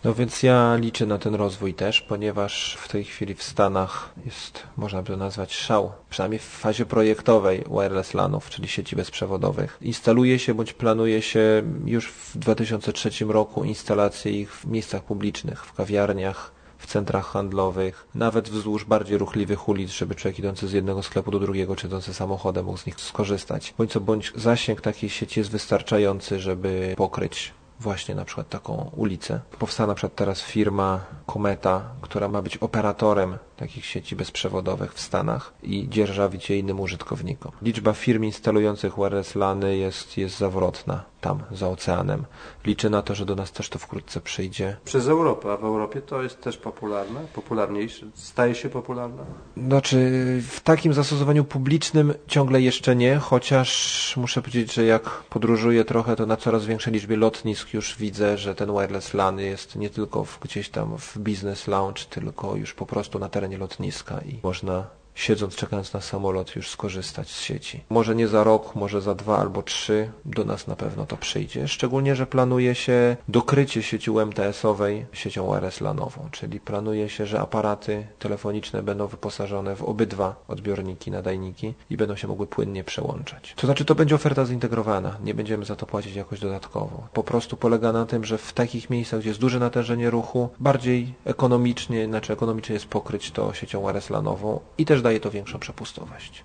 No więc ja liczę na ten rozwój też, ponieważ w tej chwili w Stanach jest, można by to nazwać, szał, przynajmniej w fazie projektowej wireless LANów, czyli sieci bezprzewodowych. Instaluje się bądź planuje się już w 2003 roku instalację ich w miejscach publicznych, w kawiarniach, w centrach handlowych, nawet wzdłuż bardziej ruchliwych ulic, żeby człowiek idący z jednego sklepu do drugiego, czy idący samochodem mógł z nich skorzystać. Bądź co bądź zasięg takiej sieci jest wystarczający, żeby pokryć właśnie na przykład taką ulicę. Powstała na przykład teraz firma Cometa, która ma być operatorem takich sieci bezprzewodowych w Stanach i dzierżawić je innym użytkownikom. Liczba firm instalujących wireless LANy jest zawrotna tam, za oceanem. Liczę na to, że do nas też to wkrótce przyjdzie. Przez Europę, a w Europie to jest też popularne? Popularniejsze? Staje się popularne? Znaczy, w takim zastosowaniu publicznym ciągle jeszcze nie, chociaż muszę powiedzieć, że jak podróżuję trochę, to na coraz większej liczbie lotnisk już widzę, że ten wireless LAN jest nie tylko gdzieś tam w business lounge, tylko już po prostu na terenie lotniska i można, siedząc, czekając na samolot, już skorzystać z sieci. Może nie za rok, może za 2 albo 3, do nas na pewno to przyjdzie. Szczególnie, że planuje się dokrycie sieci UMTS-owej siecią wireless LAN-ową, czyli planuje się, że aparaty telefoniczne będą wyposażone w obydwa odbiorniki, nadajniki i będą się mogły płynnie przełączać. To znaczy, to będzie oferta zintegrowana, nie będziemy za to płacić jakoś dodatkowo. Po prostu polega na tym, że w takich miejscach, gdzie jest duże natężenie ruchu, bardziej ekonomicznie jest pokryć to siecią wireless LAN-ową i też daje to większą przepustowość.